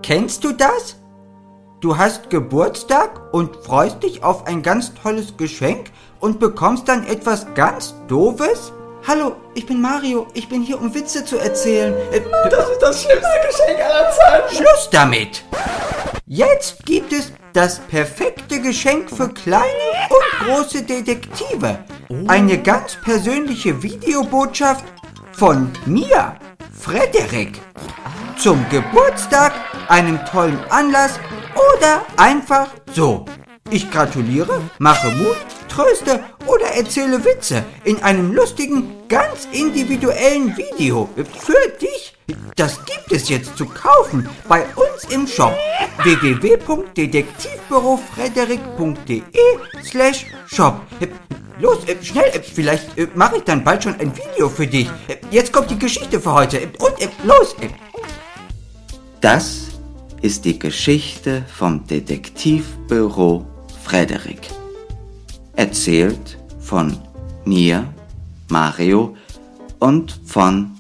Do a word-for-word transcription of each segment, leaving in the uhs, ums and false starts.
kennst du das? Du hast Geburtstag und freust dich auf ein ganz tolles Geschenk und bekommst dann etwas ganz Doofes? Hallo, ich bin Mario. Ich bin hier, um Witze zu erzählen. Äh, das ist das schlimmste Geschenk aller Zeiten. Schluss damit! Jetzt gibt es das perfekte Geschenk für kleine und große Detektive. Eine ganz persönliche Videobotschaft von mir, Frederik. Zum Geburtstag, einem tollen Anlass oder einfach so. Ich gratuliere, mache Mut, tröste oder erzähle Witze in einem lustigen, ganz individuellen Video für dich. Das gibt es jetzt zu kaufen bei uns im Shop w w w punkt detektivbürofrederik punkt de slash shop. Los, äh, schnell, äh, vielleicht äh, mache ich dann bald schon ein Video für dich. Äh, jetzt kommt die Geschichte für heute. Äh, und äh, los! Äh. Das ist die Geschichte vom Detektivbüro Frederik. Erzählt von mir, Mario, und von...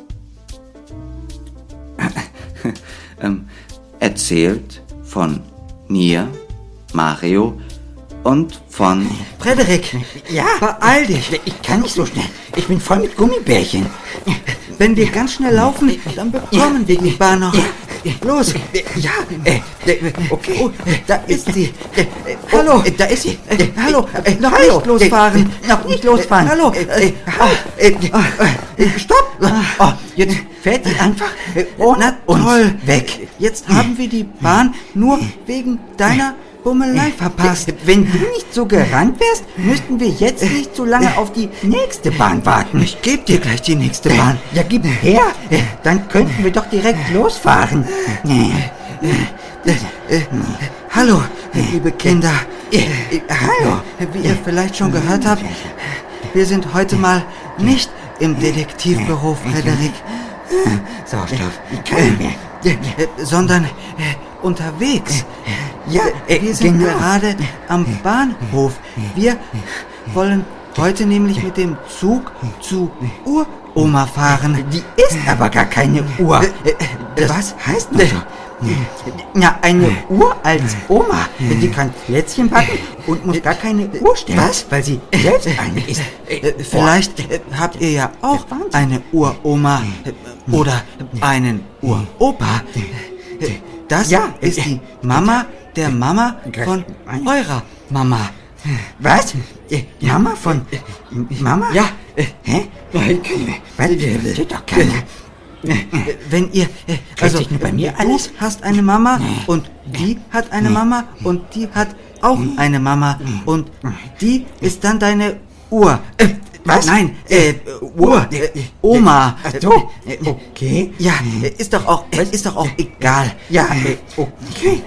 ähm, erzählt von mir, Mario, und von... Frederik, Ja? beeil dich. Ich kann nicht so schnell. Ich bin voll mit Gummibärchen. Wenn wir ganz schnell laufen, dann bekommen wir die Bahn noch. Los. Ja, äh, äh, okay. Oh, da ist sie. Äh, Hallo. äh, da ist sie. Äh, hallo. Äh, Noch hallo. nicht losfahren. Äh, noch nicht losfahren. Hallo. Äh, äh, äh, äh, stopp. Oh, jetzt fährt die einfach äh, ohne uns Toll. weg. Jetzt haben wir die Bahn nur wegen deiner Bummelei verpasst. Wenn du nicht so gerannt wärst, müssten wir jetzt nicht so lange auf die nächste Bahn warten. Ich gebe dir gleich die nächste Bahn. Ja, gib her. Dann könnten wir doch direkt losfahren. Hallo, liebe Kinder. Hallo. Wie ihr vielleicht schon gehört habt, wir sind heute mal nicht im Detektivbüro Frederik. Sauerstoff. Ich kann nicht mehr. Sondern äh, unterwegs. Ja, äh, Wir sind genau. gerade am Bahnhof. Wir wollen heute nämlich mit dem Zug zu Uroma fahren. Die ist aber gar keine Uhr. Äh, Das was? heißt das? Ja, eine Uhr als Oma. Die kann Plätzchen backen und muss gar keine Uhr stellen. Was? Weil sie selbst eine ist. Äh, Vielleicht äh, habt ihr ja auch eine Uroma äh, oder einen Uropa. Äh, Das Ja, ist äh, die Mama der Mama von eurer Mama. Was? Äh, Mama von... Mama? Ja, Äh, Hä? Was? Das steht doch keiner. wenn ihr... äh, Also, sich nur bei mir du alles? hast eine Mama und die hat eine Mama und die hat auch eine Mama und die ist dann deine Ur... Äh, Was? Nein, äh, Ur... Äh, Oma. Ach so, äh, okay. Ja, äh, ist doch auch, äh, ist doch auch egal. Ja, äh, okay.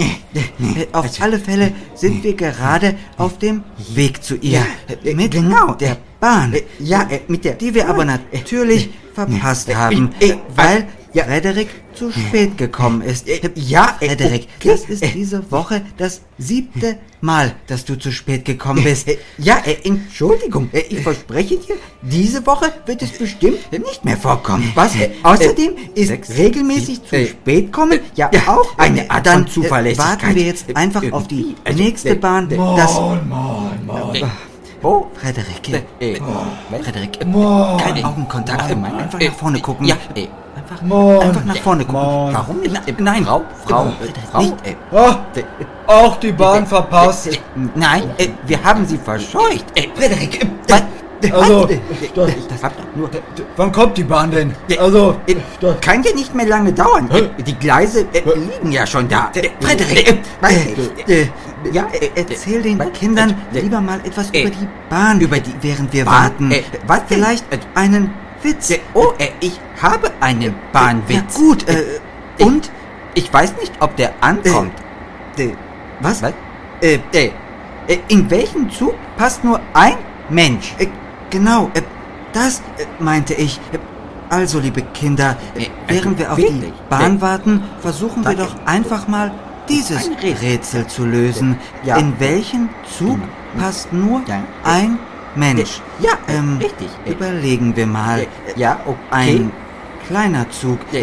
Äh, Auf alle Fälle sind wir gerade auf dem Weg zu ihr. Ja, Äh, Mit genau. der Bahn. Äh, Ja, äh, mit der... Die wir aber natürlich verpasst äh, haben, äh, weil ja. Frederik zu spät gekommen ist. Ja, äh, Frederik, okay. das ist diese Woche das siebte Mal, dass du zu spät gekommen bist. Äh, Ja, äh, Entschuldigung, äh, ich verspreche dir, diese Woche wird es bestimmt nicht mehr vorkommen. Was? Äh, außerdem ist sechs, regelmäßig sieben, zu äh, spät kommen ja, auch eine Art Dann von Zuverlässigkeit. äh, warten wir jetzt einfach auf die nächste Bahn. Das, Moin, moin, moin. Oh, Frederik, äh, äh, Frederik, äh, Moin. kein Augenkontakt, Moin. einfach Äh, nach vorne gucken. ja, äh, einfach, Moin. einfach nach vorne gucken. Moin. warum nicht? Na, nein, Frau, Frau, äh, Frederik, Frau, nicht. äh, Oh, auch die Bahn verpasst. äh, Nein, äh, wir haben sie verscheucht. Äh, Frederik, äh, Was? Also, was? Äh, das- das habt ihr nur... Wann kommt die Bahn denn? Äh, Also, äh, das- kann ja nicht mehr lange dauern. Hä? Äh, Die Gleise äh, liegen ja schon da. Äh, Frederik, äh, was? äh, Ja, äh, äh, erzähl den was? Kindern Äh, lieber mal etwas äh, über die Bahn, über die während wir Bahn? warten. Äh, was denn? Vielleicht Äh, einen Witz. äh, Oh, äh, ich habe einen Bahnwitz. Ja gut, äh, Äh, und? Ich weiß nicht, ob der ankommt. Äh, was? Was? Äh, äh, äh, in welchen Zug passt nur ein Mensch? Äh, genau, äh, das äh, meinte ich. Äh, Also, liebe Kinder, äh, Äh, während wir auf wirklich? die Bahn Äh, warten, versuchen wir danke. doch einfach mal dieses Ein Rätsel. Rätsel zu lösen. Ja. In welchen Zug passt nur Ja. ein Mensch? Ja, äh, Ähm, richtig. Äh, Überlegen wir mal. äh, Ja, okay. Ein kleiner Zug. Äh,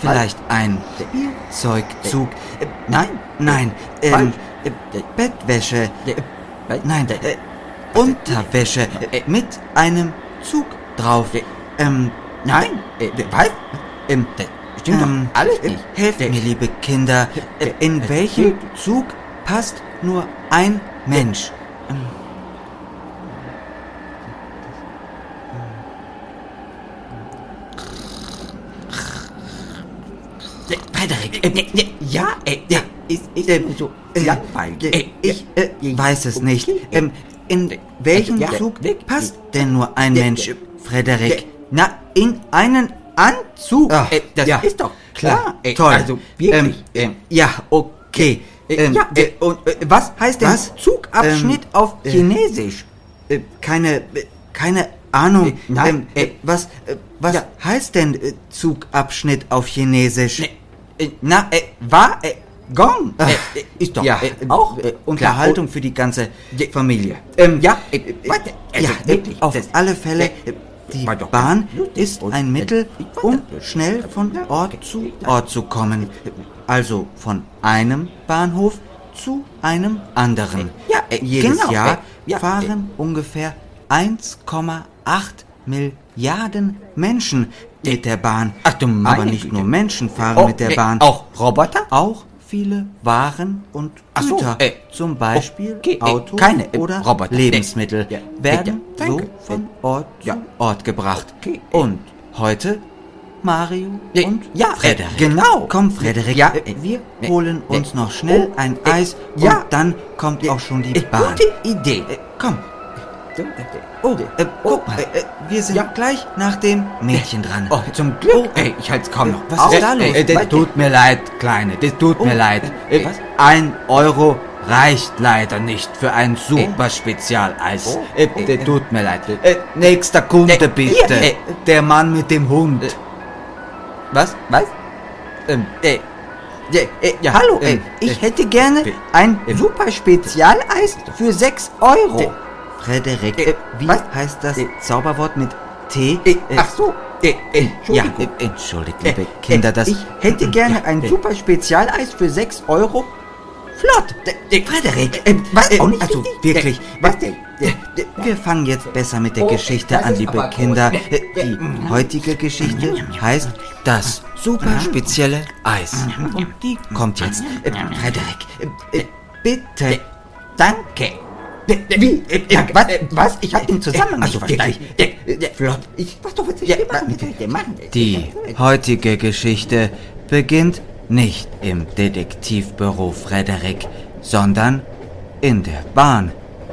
vielleicht ein Spielzeugzug? Nein, nein, ähm, Bettwäsche. Nein, äh, Unterwäsche mit einem Zug drauf. Ähm, Nein, äh, was? ähm, Stimmt ähm, doch alles nicht. Helft mir, liebe Kinder. In welchem Zug passt nur ein Mensch? Ähm, Frederik, äh, ja, äh, ja, ist, ist äh, so langweilig. Äh, ich äh, weiß es nicht. Ähm, in welchen Ja, Zug weg. passt denn nur ein Ja, Mensch, ja. Frederik? Na, in einen Anzug. Ach, äh, das ja. ist doch klar. Äh, Äh, toll. Also wirklich. Ähm, ja, okay. äh, Ähm, ja, äh, und äh, was heißt denn was? Zugabschnitt Ähm, auf äh, Chinesisch? Äh, keine, äh, keine Ahnung. Äh, nein, ähm, äh, was, äh, was ja. heißt denn äh, Zugabschnitt auf Chinesisch? Ne, äh, na, äh, war, äh, Gong. Ach, Äh, äh, ist doch ja, äh, auch äh, äh, Unterhaltung klar. für die ganze Ja. Familie. Ähm, ja, äh, äh, warte, also ja, wirklich. auf das- alle Fälle, äh, äh, die war doch Bahn lustig. ist Und, ein äh, Mittel, ich fand um das- schnell von Ja, Ort okay. zu Ort zu kommen. Also von einem Bahnhof zu einem anderen. Ja, äh, Jedes genau, Jahr äh, ja, fahren ungefähr eins Komma acht Milliarden Menschen mit der Bahn. Ach du meine Aber nicht Güte. nur Menschen fahren Oh, mit der äh, Bahn. auch Roboter? Auch viele Waren und Ach so, Güter, äh, zum Beispiel okay, äh, Autos keine, äh, oder Roboter, Lebensmittel, äh, ja, werden ja, so danke, von äh, Ort ja. zu Ort gebracht. Okay, äh, Und heute Mario äh, und ja, äh, Frederik. genau. Komm, Frederik, Ja, äh, wir äh, holen äh, uns noch schnell oh, ein äh, Eis ja. und dann kommt auch schon die Äh, Bahn. Gute Idee. Äh, komm, Oh, äh, oh, guck mal, äh, äh, wir sind ja. gleich nach dem Mädchen dran. Oh, zum Glück. Oh, Ey, ich halte es kaum äh, noch. was aus. ist da los? Äh, das tut mir leid, Kleine, das tut Oh, mir leid. äh, Äh, was? Ein Euro reicht leider nicht für ein super Spezialeis. Oh, Äh, äh, das tut mir leid. Äh, nächster Kunde äh, bitte. hier, äh, Der Mann mit dem Hund. äh, was? Was? Ähm, äh, ja, äh, Ja, hallo, ähm, äh, ich äh, hätte gerne äh, ein äh, super Spezialeis für sechs Euro. Äh, Frederik, Äh, wie was? heißt das Äh, Zauberwort mit T? Äh, ach so, äh, äh, ja, Entschuldigung. äh, entschuldigt, Äh, liebe Kinder, äh, das... Ich hätte gerne Ja, ein äh, super Spezialeis für sechs Euro. Flott. D- d- Frederik, äh, was? äh, Auch nicht also richtig? wirklich, Äh, Was denn? äh, Wir fangen jetzt besser mit der Oh, Geschichte das an, ist liebe aber Kinder. groß. Äh, Die heutige Geschichte heißt das super spezielle Eis. Und die kommt jetzt. Äh, Frederik, äh, äh, bitte. Danke. D- d- Wie? Äh, äh, was? äh, Was? Ich habe den Zusammenhang also nicht verstanden. wirklich, Äh, äh, Flott. Ich, was doch, was soll Ja, ich machen? Was soll ich denn machen? Die heutige Geschichte beginnt nicht im Detektivbüro Frederik, sondern in der Bahn.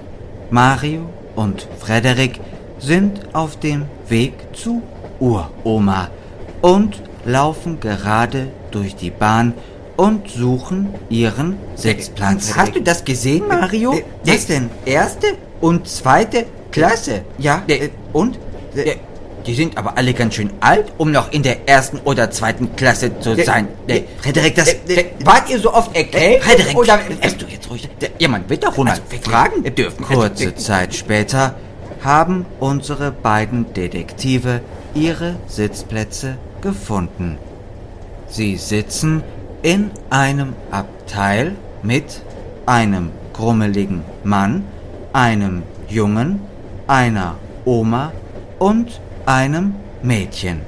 Mario und Frederik sind auf dem Weg zu Uroma und laufen gerade durch die Bahn und suchen ihren Sitzplatz. Hast du das gesehen, Mario? Äh, was denn? Erste und zweite Klasse. Ja, Äh, äh, und? Äh, Die sind aber alle ganz schön alt, um noch in der ersten oder zweiten Klasse zu Äh, sein. äh, Frederik, das- Äh, äh, Wart ihr so oft erkältet? Frederik, oder bist du jetzt ruhig? Ja, man wird doch wohl mal fragen dürfen. Kurze Zeit später haben unsere beiden Detektive ihre Sitzplätze gefunden. Sie sitzen in einem Abteil mit einem grummeligen Mann, einem Jungen, einer Oma und einem Mädchen.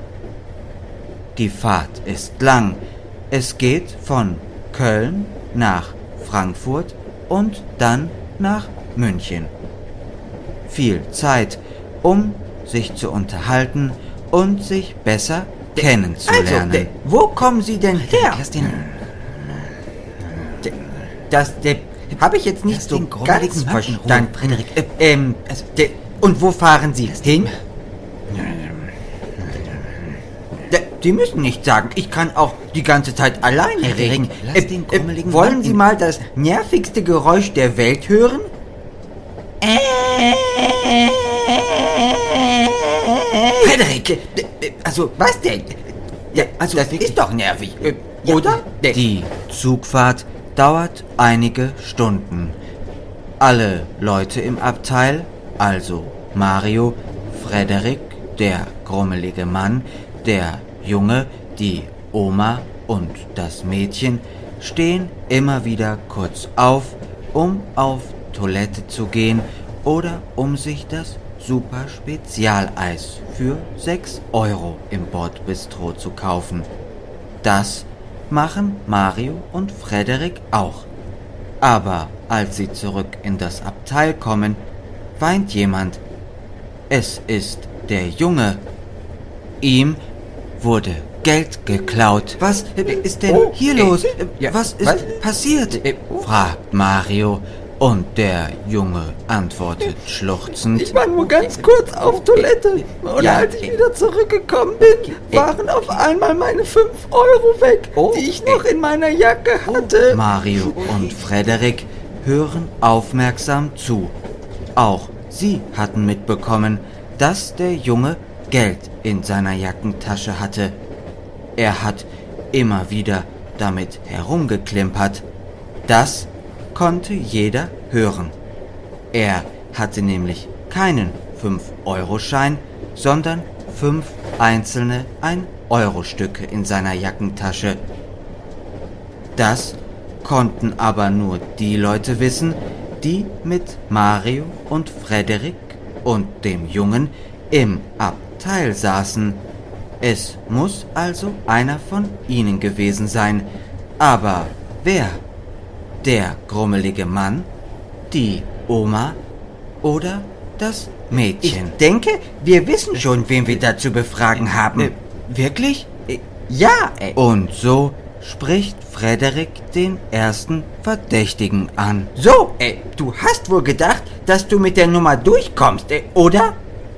Die Fahrt ist lang. Es geht von Köln nach Frankfurt und dann nach München. Viel Zeit, um sich zu unterhalten und sich besser kennenzulernen. Also, de, wo kommen Sie denn her? De, Das, de, habe ich jetzt nicht Lass so den grummeligen ganz Mann in Ruhe, verstanden. Frederik. Äh, ähm, also, de, und wo fahren Sie hin? De, Sie müssen nicht sagen, ich kann auch die ganze Zeit alleine Frederik, reden. lass den grummeligen wollen Mann Sie in- mal das nervigste Geräusch der Welt hören? Frederik! De, de, also, was denn? Ja, also, das ist doch nervig, äh, oder? De, Die Zugfahrt dauert einige Stunden. Alle Leute im Abteil, also Mario, Frederik, der grummelige Mann, der Junge, die Oma und das Mädchen stehen immer wieder kurz auf, um auf Toilette zu gehen oder um sich das Super Spezialeis für sechs Euro im Bordbistro zu kaufen. Das machen Mario und Frederik auch. Aber als sie zurück in das Abteil kommen, weint jemand. Es ist der Junge. Ihm wurde Geld geklaut. Was ist denn Oh, hier äh, los? äh, ja, was ist was? passiert? Äh, oh. fragt Mario. Und der Junge antwortet schluchzend. Ich war nur ganz kurz auf Toilette und Ja, als ich wieder zurückgekommen bin, waren auf einmal meine fünf Euro weg, Oh, die ich noch in meiner Jacke hatte. Mario und Frederik hören aufmerksam zu. Auch sie hatten mitbekommen, dass der Junge Geld in seiner Jackentasche hatte. Er hat immer wieder damit herumgeklimpert. Das konnte jeder hören. Er hatte nämlich keinen fünf Euro Schein, sondern fünf einzelne ein Euro Stücke in seiner Jackentasche. Das konnten aber nur die Leute wissen, die mit Mario und Frederik und dem Jungen im Abteil saßen. Es muss also einer von ihnen gewesen sein. Aber wer? Der grummelige Mann, die Oma oder das Mädchen? Ich denke, wir wissen schon, wen wir da zu befragen haben. Äh, wirklich? Äh, ja, äh, Und so spricht Frederik den ersten Verdächtigen an. so, äh, du hast wohl gedacht, dass du mit der Nummer durchkommst, äh, oder?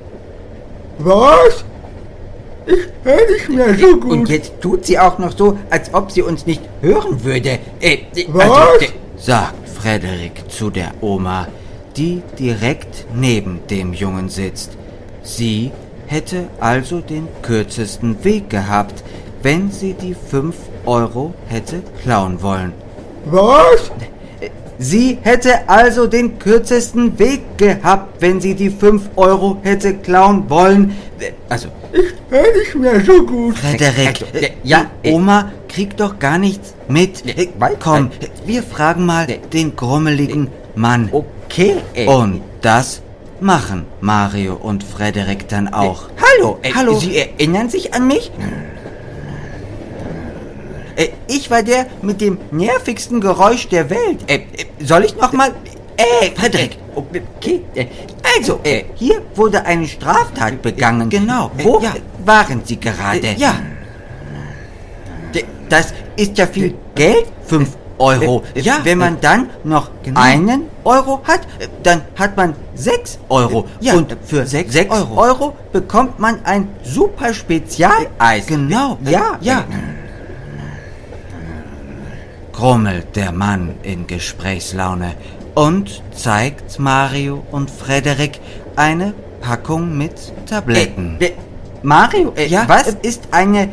Was? Ich höre nicht mehr so gut. Und jetzt tut sie auch noch so, als ob sie uns nicht hören würde. Äh, äh, Was? Also, äh, Sagt Frederik zu der Oma, die direkt neben dem Jungen sitzt. Sie hätte also den kürzesten Weg gehabt, wenn sie die fünf Euro hätte klauen wollen. Was? Sie hätte also den kürzesten Weg gehabt, wenn sie die fünf Euro hätte klauen wollen. Äh, Also, Ich höre nicht mehr so gut. Frederik, Also, äh, ja, die Oma kriegt doch gar nichts mit. Äh, weiß- Komm, äh, wir fragen mal den grummeligen Mann. okay. Äh, Und das machen Mario und Frederik dann auch. Hallo, äh, Hallo. Sie erinnern sich an mich? Äh, ich war der mit dem nervigsten Geräusch der Welt. Äh, äh, soll ich noch mal? Äh, Frederik. Äh, okay. Äh, also, äh, hier wurde eine Straftat begangen. genau, äh, Wo ja. waren Sie gerade? Äh, ja. D- Das ist ja viel Geld. Fünf Euro. Äh, ja, Wenn man äh, dann noch genau. einen Euro hat, äh, dann hat man sechs Euro. Ja, Und äh, für sechs sechs Euro. Euro. bekommt man ein super Spezialeis. Genau. äh, Ja, ja. äh, Grummelt der Mann in Gesprächslaune und zeigt Mario und Frederik eine Packung mit Tabletten. Äh, äh, Mario, äh, Ja, was äh, ist eine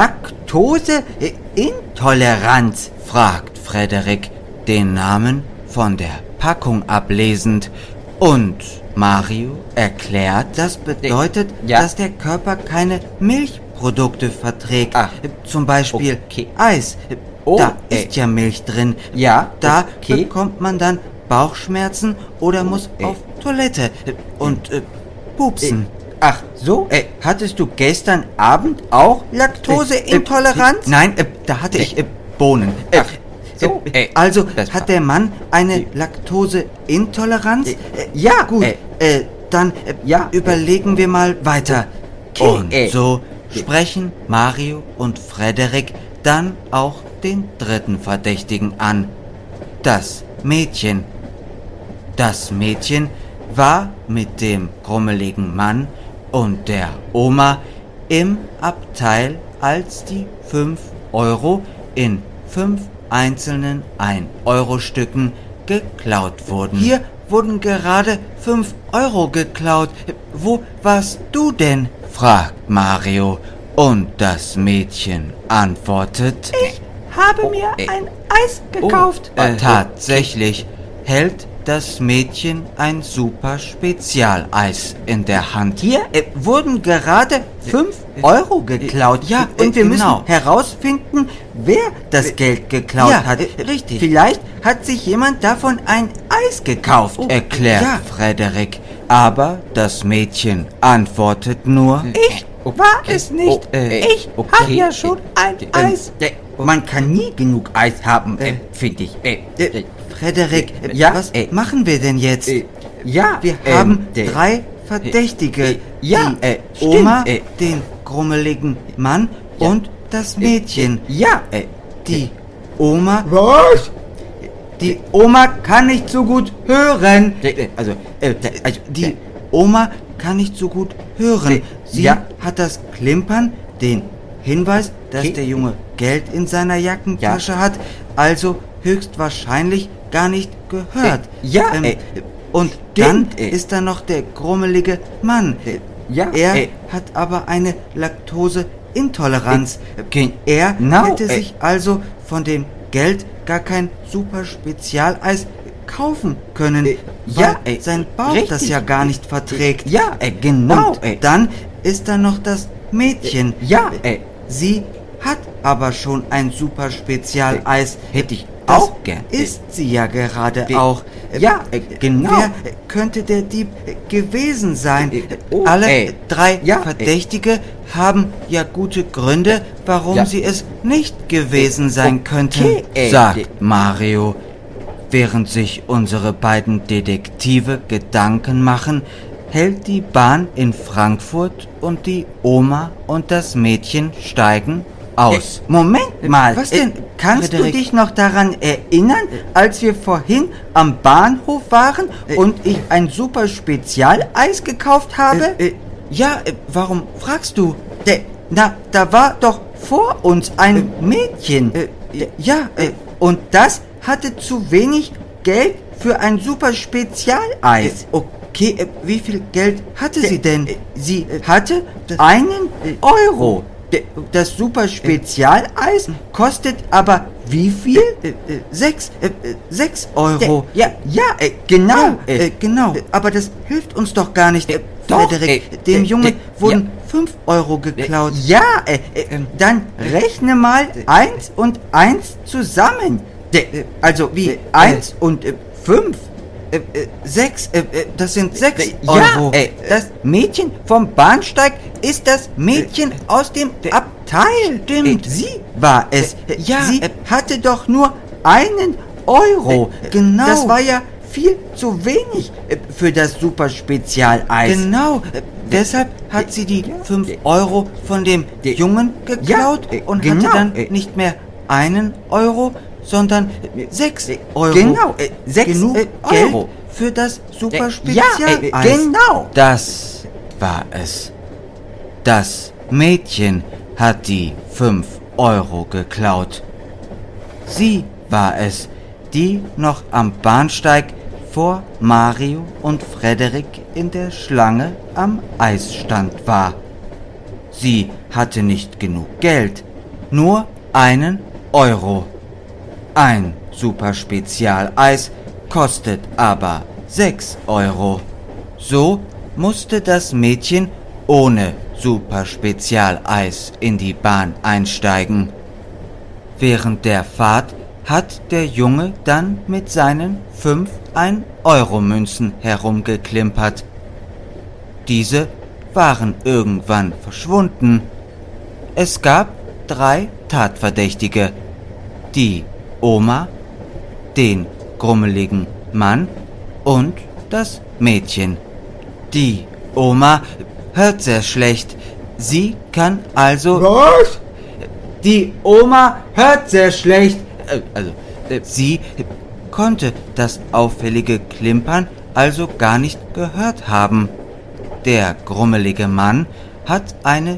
Laktoseintoleranz? fragt Frederik, den Namen von der Packung ablesend. Und Mario erklärt, das bedeutet, Ja. dass der Körper keine Milchprodukte verträgt. Ach. Äh, Zum Beispiel Okay. Eis. Äh, Oh, da äh. ist ja Milch drin. Ja, Da okay. bekommt man dann Bauchschmerzen oder muss äh. auf Toilette äh, und äh, pupsen. Ach so, äh, hattest du gestern Abend auch Laktoseintoleranz? Äh, äh, nein, äh, da hatte ich äh, Bohnen. Äh, Ach, so, äh, äh, also das hat war- der Mann eine Laktoseintoleranz? Äh, ja, gut. äh, Äh, dann äh, ja. überlegen wir mal weiter. Okay, Und äh, so sprechen Mario und Frederik dann auch den dritten Verdächtigen an. Das Mädchen. Das Mädchen war mit dem grummeligen Mann und der Oma im Abteil, als die fünf Euro in fünf einzelnen ein Euro Stücken geklaut wurden. Hier wurden gerade fünf Euro geklaut. Wo warst du denn? fragt Mario. Und das Mädchen antwortet: Ich habe mir äh, ein Eis gekauft. Äh, tatsächlich hält das Mädchen ein super Spezialeis in der Hand. Hier äh, wurden gerade fünf Euro geklaut. Ja, und wir genau. müssen herausfinden, wer das Geld geklaut ja, hat. äh, richtig. Vielleicht hat sich jemand davon ein Eis gekauft, Oh, erklärt ja. Frederik. Aber das Mädchen antwortet nur: Ich war es nicht. Oh, äh, ich okay, hab ja schon ein äh, Eis. äh, man kann nie genug Eis haben, äh, finde ich. Äh, äh, Frederik, äh, ja, was äh, machen wir denn jetzt? Äh, ja, wir ähm, haben äh, drei Verdächtige. äh, ja, die äh, Oma, stimmt, äh, den grummeligen Mann ja, und das Mädchen. Äh, ja, Äh, die Oma, Was? die Oma kann nicht so gut hören. äh, also, äh, Also die Oma kann nicht so gut hören. Äh, Sie ja. hat das Klimpern, den Hinweis, dass Okay. der Junge Geld in seiner Jackentasche hat, also höchstwahrscheinlich gar nicht gehört. Äh, ja, äh, und stimmt, dann äh. ist da noch der grummelige Mann. Äh, ja, er äh. hat aber eine Laktoseintoleranz. Äh, er genau, hätte äh. sich also von dem Geld gar kein super Spezialeis kaufen können, Äh, weil ja, äh, sein Bauch richtig. das ja gar nicht verträgt. Ja, äh, genau. Und äh, dann ist da noch das Mädchen. Äh, ja, äh, Sie hat aber schon ein super Spezialeis. hätte ich Das auch gern. ist sie ja gerade Äh, auch. ja, äh, genau. Wer könnte der Dieb gewesen sein? Äh, oh, Alle äh, drei ja, äh. Verdächtige haben ja gute Gründe, warum Ja. sie es nicht gewesen sein okay, könnten, äh, sagt äh. Mario. Während sich unsere beiden Detektive Gedanken machen, hält die Bahn in Frankfurt und die Oma und das Mädchen steigen aus. Äh, Moment mal. Was denn? Äh, Kannst Frederik? du dich noch daran erinnern, als wir vorhin am Bahnhof waren Äh, und ich ein super Spezialeis gekauft habe? Äh, äh, ja, äh, warum fragst du? Äh, na, da war doch vor uns ein Mädchen. äh, Äh, ja, äh, und das hatte zu wenig Geld für ein super Spezialeis. Äh, Okay, äh, wie viel Geld hatte Äh, sie denn? äh, Sie äh, hatte das- einen äh, Euro. D- Das super Spezialeis kostet aber wie viel? Äh, äh, Sechs, äh, äh, sechs Euro. Ja, ja, äh, genau, Ja, äh, äh, genau. äh, Aber das hilft uns doch gar nicht, äh, doch, Frederik. äh, Dem äh, Jungen äh, wurden fünf Euro geklaut. Ja, äh, äh, Ähm, Dann rechne mal eins und eins zusammen. äh, Also wie äh, eins und äh, fünf. Äh, äh, sechs, äh, äh, das sind sechs äh, ja, Euro. äh, das Mädchen vom Bahnsteig ist das Mädchen äh, aus dem äh, Abteil. Stimmt, äh, sie war es. äh, ja, ja, sie äh, hatte doch nur einen Euro. Äh, äh, genau. Das genau. war ja viel zu wenig äh, für das super Spezialeis. Genau. Äh, deshalb hat sie die fünf Euro von dem Jungen geklaut Ja, äh, und genau, hatte dann äh, nicht mehr einen Euro, sondern sechs äh, Euro. genau, äh, sechs, Genug äh, Geld Euro. für das super Äh, Spezialeis. ja, äh, genau. Das war es. Das Mädchen hat die fünf Euro geklaut. Sie war es, die noch am Bahnsteig vor Mario und Frederik in der Schlange am Eisstand war. Sie hatte nicht genug Geld, nur einen Euro. Ein super Spezialeis kostet aber sechs Euro. So musste das Mädchen ohne super Spezialeis in die Bahn einsteigen. Während der Fahrt hat der Junge dann mit seinen fünf ein-Euro-Münzen herumgeklimpert. Diese waren irgendwann verschwunden. Es gab drei Tatverdächtige. Die Oma, den grummeligen Mann und das Mädchen. Die Oma hört sehr schlecht. Sie kann also... Was? Die Oma hört sehr schlecht. Äh, Also, äh, sie konnte das auffällige Klimpern also gar nicht gehört haben. Der grummelige Mann hat eine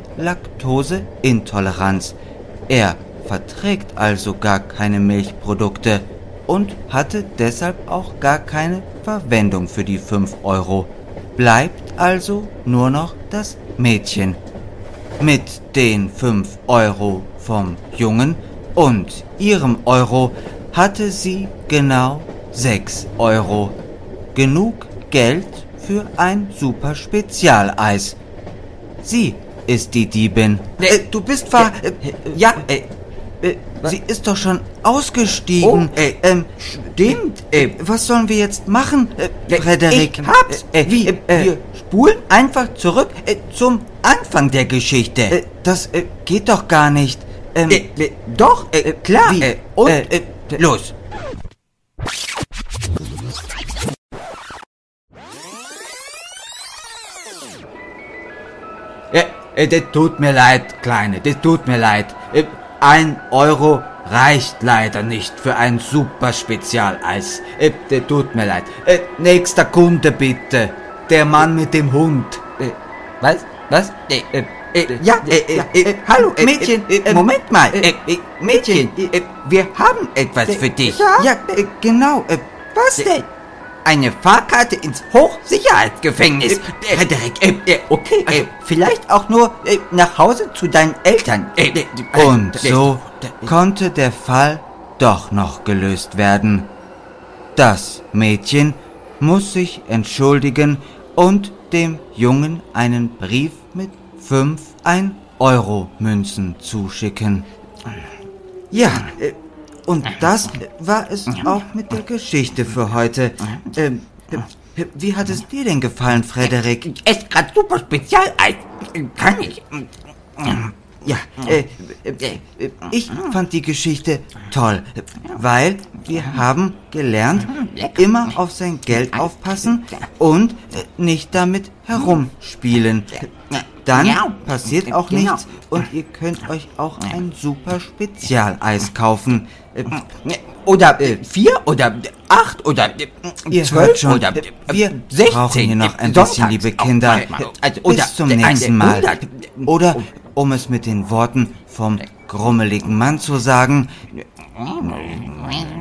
Laktoseintoleranz. Er verträgt also gar keine Milchprodukte und hatte deshalb auch gar keine Verwendung für die fünf Euro. Bleibt also nur noch das Mädchen. Mit den fünf Euro vom Jungen und ihrem Euro hatte sie genau sechs Euro. genug Geld für ein super Spezialeis. Sie ist die Diebin. Äh, du bist ver... Äh, ja, äh, äh, sie ist doch schon ausgestiegen. Oh, äh, ähm, stimmt. Äh, was sollen wir jetzt machen, äh, Frederik? Ich hab's. Äh, äh, Wie? Äh, wir spulen einfach zurück äh, zum Anfang der Geschichte. Äh, das äh, geht doch gar nicht. Ähm, äh, äh, doch, äh, klar. Wie? Äh, und, äh, äh, los. Äh, äh, das tut mir leid, Kleine, das tut mir leid. Äh, ein Euro reicht leider nicht für ein super Spezialeis. Äh, das tut mir leid. Äh, nächster Kunde bitte. Der Mann mit dem Hund. Äh, was? Was? Äh, äh, Äh, ja, äh, äh, äh, hallo, äh, Mädchen, äh, äh, Moment mal, äh, äh, Mädchen, äh, wir haben etwas für dich. Ja, ja äh, genau. Äh, was denn? Eine Fahrkarte ins Hochsicherheitsgefängnis. Äh, Frederik, äh, äh, okay, also, äh, vielleicht auch nur äh, nach Hause zu deinen Eltern. Äh, äh, Und so konnte der Fall doch noch gelöst werden. Das Mädchen muss sich entschuldigen und dem Jungen einen Brief mit fünf ein-Euro-Münzen zuschicken. Ja, äh, und das war es auch mit der Geschichte für heute. Ähm, äh, wie hat es dir denn gefallen, Frederik? Es ist gerade super Spezialeis. Kann ich? Ja, äh, äh, äh, ich fand die Geschichte toll, weil wir haben gelernt, immer auf sein Geld aufpassen und äh, nicht damit herumspielen. Dann passiert auch nichts und ihr könnt euch auch ein super Spezialeis kaufen. Äh, Oder äh, vier oder acht oder ihr zwölf hört schon, oder wir sechzehn. brauchen hier noch ein bisschen, liebe Kinder. Also, Bis zum nächsten Mal. Oder, um es mit den Worten vom grummeligen Mann zu sagen,